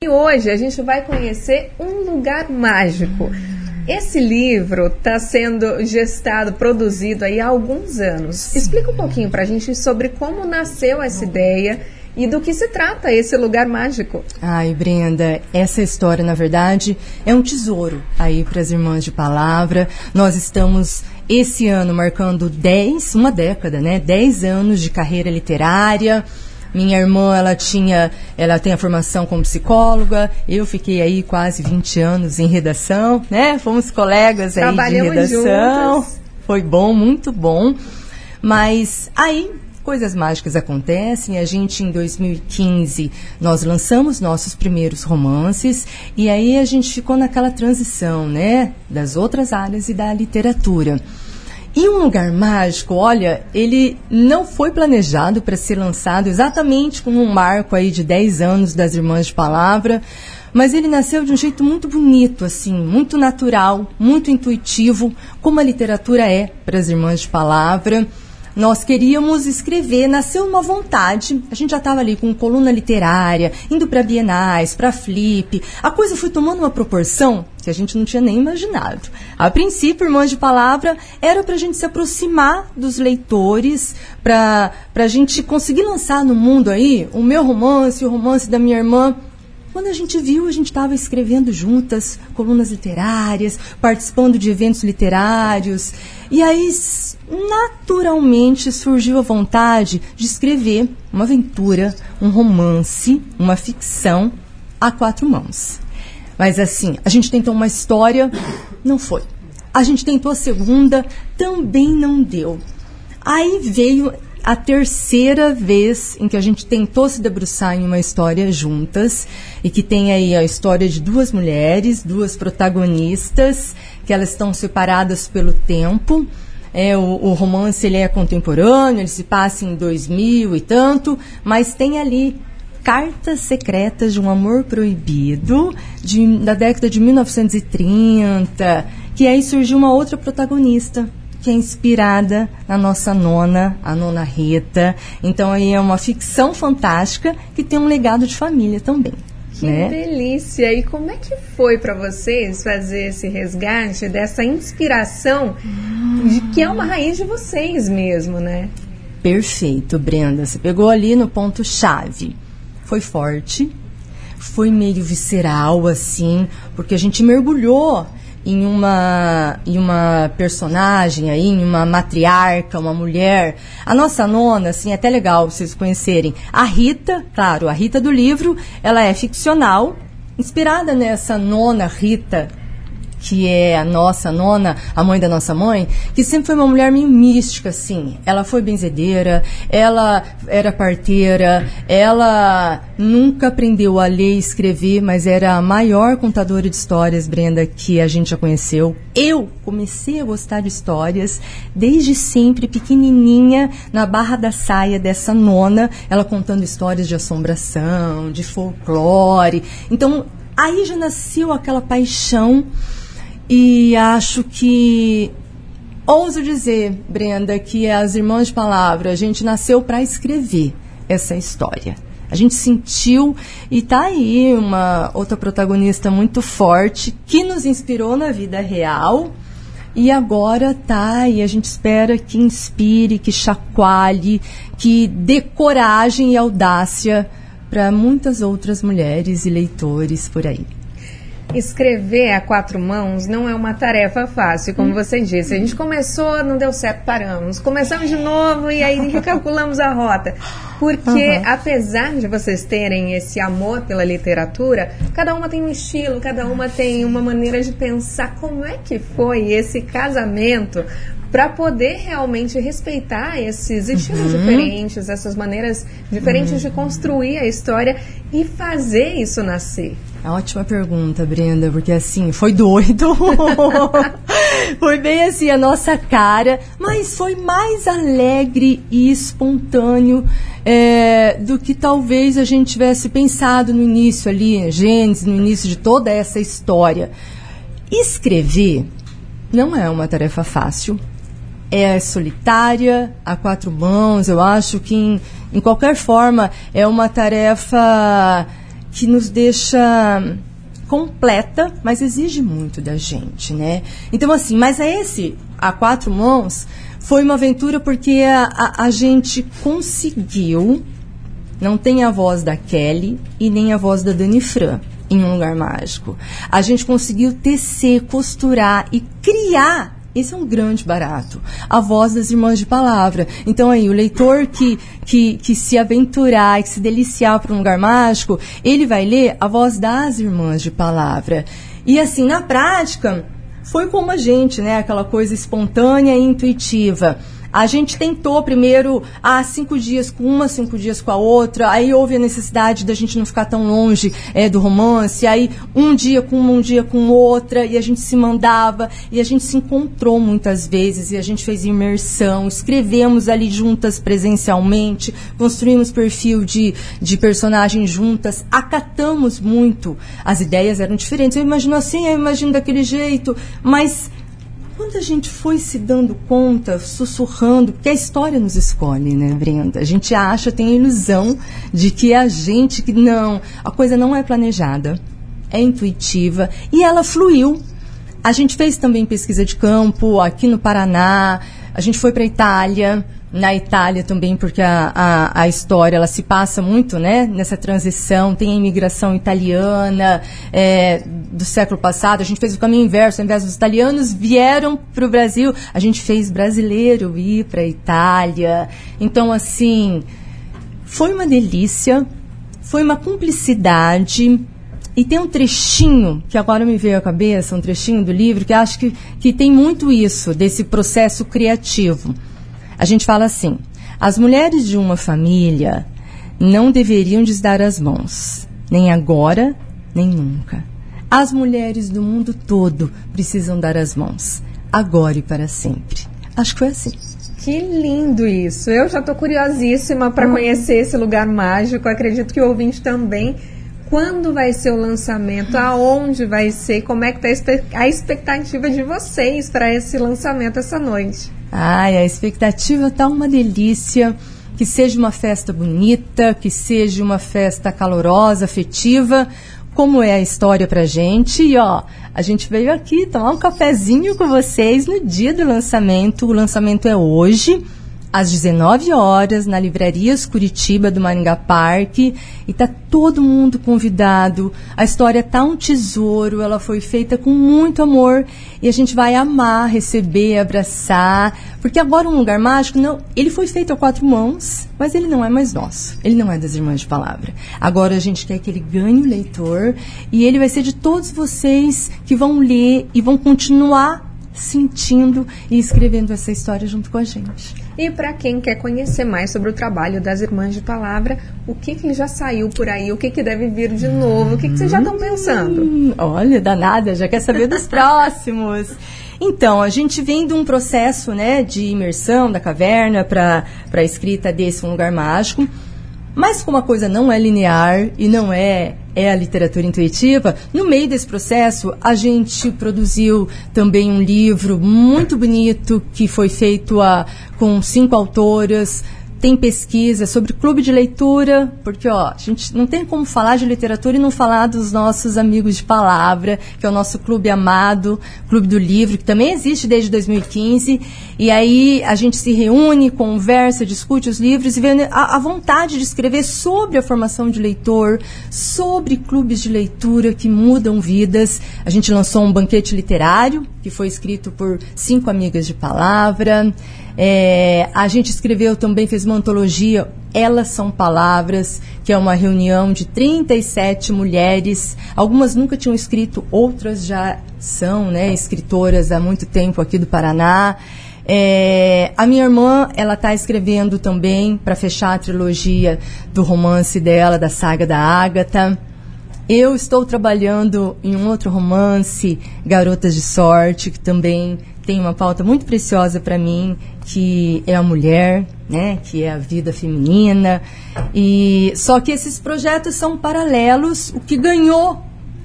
E hoje a gente vai conhecer um lugar mágico. Esse livro está sendo gestado, produzido aí há alguns anos. Explica um pouquinho para a gente sobre como nasceu essa ideia e do que se trata esse lugar mágico. Ai, Brenda, essa história, na verdade, é um tesouro aí para as Irmãs de Palavra. Nós estamos, esse ano, marcando uma década, né? 10 anos de carreira literária. Minha irmã, ela tem a formação como psicóloga, eu fiquei aí quase 20 anos em redação, né? Fomos colegas aí de redação. Juntas. Foi bom, muito bom. Mas aí coisas mágicas acontecem. A gente, em 2015, nós lançamos nossos primeiros romances e aí a gente ficou naquela transição, né? Das outras áreas e da literatura. E Um Lugar Mágico, olha, ele não foi planejado para ser lançado exatamente com um marco aí de 10 anos das Irmãs de Palavra, mas ele nasceu de um jeito muito bonito, assim, muito natural, muito intuitivo, como a literatura é para as Irmãs de Palavra. Nós queríamos escrever, nasceu uma vontade, a gente já estava ali com coluna literária, indo para bienais, para Flip, a coisa foi tomando uma proporção que a gente não tinha nem imaginado. A princípio, Irmãs de Palavra era para a gente se aproximar dos leitores, para a gente conseguir lançar no mundo aí o meu romance, o romance da minha irmã. Quando a gente viu, a gente estava escrevendo juntas colunas literárias, participando de eventos literários. E aí, naturalmente, surgiu a vontade de escrever uma aventura, um romance, uma ficção a 4 mãos. Mas assim, a gente tentou uma história, não foi. A gente tentou a segunda, também não deu. Aí veio a terceira vez em que a gente tentou se debruçar em uma história juntas e que tem aí a história de 2 mulheres, 2 protagonistas, que elas estão separadas pelo tempo. O romance ele é contemporâneo, ele se passa em 2000 e tanto, mas tem ali cartas secretas de um amor proibido da década de 1930, que aí surgiu uma outra protagonista, que é inspirada na nossa nona, a Nona Rita. Então, aí é uma ficção fantástica que tem um legado de família também. Que delícia! E como é que foi para vocês fazer esse resgate dessa inspiração, de que é uma raiz de vocês mesmo, né? Perfeito, Brenda. Você pegou ali no ponto-chave. Foi forte, foi meio visceral, assim, porque a gente mergulhou em uma personagem aí, em uma matriarca, uma mulher. A nossa nona, assim, é até legal vocês conhecerem. A Rita, claro, a Rita do livro, ela é ficcional, inspirada nessa nona Rita, que é a nossa nona, a mãe da nossa mãe, que sempre foi uma mulher meio mística, assim. Ela foi benzedeira, ela era parteira, ela nunca aprendeu a ler e escrever, mas era a maior contadora de histórias, Brenda, que a gente já conheceu. Eu comecei a gostar de histórias desde sempre, pequenininha, na barra da saia dessa nona, ela contando histórias de assombração, de folclore. Então, aí já nasceu aquela paixão. E acho que, ouso dizer, Brenda, que as Irmãs de Palavra, a gente nasceu para escrever essa história. A gente sentiu, e tá aí uma outra protagonista muito forte, que nos inspirou na vida real, e agora tá, e a gente espera que inspire, que chacoalhe, que dê coragem e audácia para muitas outras mulheres e leitores por aí. Escrever a 4 mãos não é uma tarefa fácil, como você disse. A gente começou, não deu certo, paramos. Começamos de novo e aí recalculamos a rota. Porque, apesar de vocês terem esse amor pela literatura, cada uma tem um estilo, cada uma tem uma maneira de pensar. Como é que foi esse casamento para poder realmente respeitar esses estilos diferentes, essas maneiras diferentes de construir a história e fazer isso nascer? Ótima pergunta, Brenda, porque assim, foi doido, foi bem assim a nossa cara, mas foi mais alegre e espontâneo do que talvez a gente tivesse pensado no início ali, Gênesis, no início de toda essa história. Escrever não é uma tarefa fácil, é solitária, a 4 mãos, eu acho que em qualquer forma é uma tarefa que nos deixa completa, mas exige muito da gente, né? Então, assim, mas a quatro mãos, foi uma aventura porque a gente conseguiu, não tem a voz da Kelly e nem a voz da Dani Fran em Um Lugar Mágico. A gente conseguiu tecer, costurar e criar. Esse é um grande barato. A voz das Irmãs de Palavra. Então, aí, o leitor que se aventurar e que se deliciar por Um Lugar Mágico, ele vai ler a voz das Irmãs de Palavra. E, assim, na prática, foi como a gente, né? Aquela coisa espontânea e intuitiva. A gente tentou primeiro 5 dias com uma, 5 dias com a outra, aí houve a necessidade da gente não ficar tão longe do romance, aí um dia com uma, um dia com outra, e a gente se mandava, e a gente se encontrou muitas vezes, e a gente fez imersão, escrevemos ali juntas presencialmente, construímos perfil de personagem juntas, acatamos muito, as ideias eram diferentes, eu imagino assim, eu imagino daquele jeito, mas quando a gente foi se dando conta, sussurrando, porque a história nos escolhe, né, Brenda? A gente acha, tem a ilusão de que não, a coisa não é planejada, é intuitiva, e ela fluiu. A gente fez também pesquisa de campo aqui no Paraná, a gente foi para a Itália, na Itália também, porque a história ela se passa muito, né, nessa transição, tem a imigração italiana do século passado, a gente fez o caminho inverso, ao invés dos italianos vieram para o Brasil, a gente fez brasileiro ir para a Itália. Então, assim, foi uma delícia, foi uma cumplicidade. E tem um trechinho, que agora me veio à cabeça, um trechinho do livro, que acho que tem muito isso, desse processo criativo. A gente fala assim: as mulheres de uma família não deveriam desdar as mãos, nem agora, nem nunca. As mulheres do mundo todo precisam dar as mãos, agora e para sempre. Acho que foi assim. Que lindo isso! Eu já estou curiosíssima para conhecer esse lugar mágico, acredito que o ouvinte também. Quando vai ser o lançamento? Aonde vai ser? Como é que está a expectativa de vocês para esse lançamento essa noite? Ai, a expectativa está uma delícia, que seja uma festa bonita, que seja uma festa calorosa, afetiva, como é a história pra gente. E ó, a gente veio aqui tomar um cafezinho com vocês no dia do lançamento. O lançamento é hoje, às 19 horas, na Livrarias Curitiba do Maringá Parque, e tá todo mundo convidado. A história tá um tesouro, ela foi feita com muito amor, e a gente vai amar, receber, abraçar, porque agora Um Lugar Mágico, não, ele foi feito a 4 mãos, mas ele não é mais nosso, ele não é das Irmãs de Palavra. Agora a gente quer que ele ganhe o leitor, e ele vai ser de todos vocês que vão ler e vão continuar sentindo e escrevendo essa história junto com a gente. E para quem quer conhecer mais sobre o trabalho das Irmãs de Palavra, o que já saiu por aí, o que deve vir de novo, o que vocês já estão pensando? Olha, danada, já quer saber dos próximos. Então, a gente vem de um processo, né, de imersão da caverna para a escrita desse Um Lugar Mágico, mas como a coisa não é linear e não é a literatura intuitiva, no meio desse processo a gente produziu também um livro muito bonito que foi feito com 5 autoras. Tem pesquisa sobre clube de leitura, porque ó, a gente não tem como falar de literatura e não falar dos nossos amigos de palavra, que é o nosso clube amado, Clube do Livro, que também existe desde 2015, e aí a gente se reúne, conversa, discute os livros e vê a vontade de escrever sobre a formação de leitor, sobre clubes de leitura que mudam vidas. A gente lançou um banquete literário, que foi escrito por 5 amigas de palavra. A gente escreveu também, fez uma antologia, Elas São Palavras, que é uma reunião de 37 mulheres. Algumas nunca tinham escrito, outras já são, né, escritoras há muito tempo aqui do Paraná. A minha irmã, ela está escrevendo também para fechar a trilogia do romance dela, da saga da Ágata. Eu estou trabalhando em um outro romance, Garotas de Sorte, que também tem uma pauta muito preciosa para mim, que é a mulher, né, que é a vida feminina. E só que esses projetos são paralelos. O que ganhou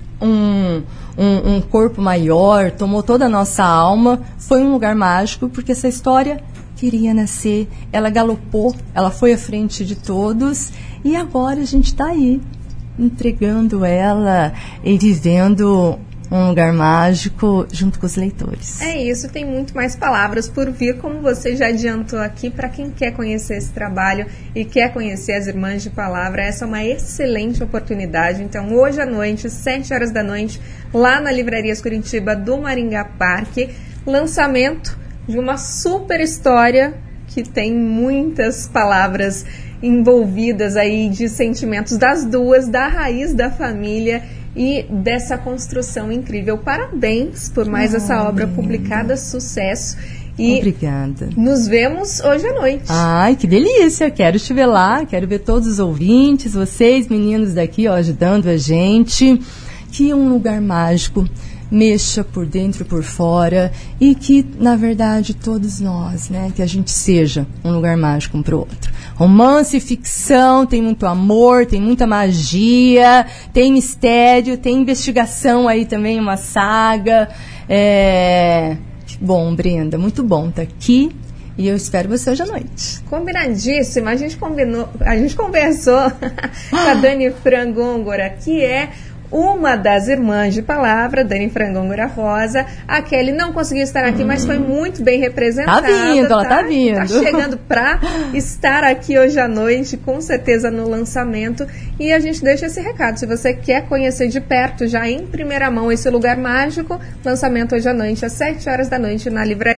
um corpo maior, tomou toda a nossa alma, foi Um Lugar Mágico, porque essa história queria nascer, ela galopou, ela foi à frente de todos, e agora a gente está aí, entregando ela e vivendo um lugar mágico junto com os leitores. É isso, tem muito mais palavras por vir, como você já adiantou aqui, para quem quer conhecer esse trabalho e quer conhecer as Irmãs de Palavra, essa é uma excelente oportunidade. Então, hoje à noite, 7 horas da noite, lá na Livrarias Curitiba do Maringá Parque, lançamento de uma super história que tem muitas palavras envolvidas aí de sentimentos das duas, da raiz da família e dessa construção incrível. Parabéns por mais essa obra publicada, sucesso. E obrigada. Nos vemos hoje à noite. Ai, que delícia, quero te ver lá, quero ver todos os ouvintes, vocês meninos daqui, ó, ajudando a gente. Que um lugar mágico mexa por dentro e por fora e que, na verdade, todos nós, né, que a gente seja um lugar mágico um para o outro. Romance e ficção, tem muito amor, tem muita magia, tem mistério, tem investigação aí também, uma saga. Bom, Brenda, muito bom estar aqui. E eu espero você hoje à noite. Combinadíssimo. A gente conversou com a Dani Frangôngora, que é uma das Irmãs de Palavra, Dani Frangôngora Rosa. A Kelly não conseguiu estar aqui, mas foi muito bem representada. Tá vindo, ela tá vindo. Tá chegando para estar aqui hoje à noite, com certeza no lançamento. E a gente deixa esse recado. Se você quer conhecer de perto, já em primeira mão, esse lugar mágico, lançamento hoje à noite, às 7 horas da noite, na livraria.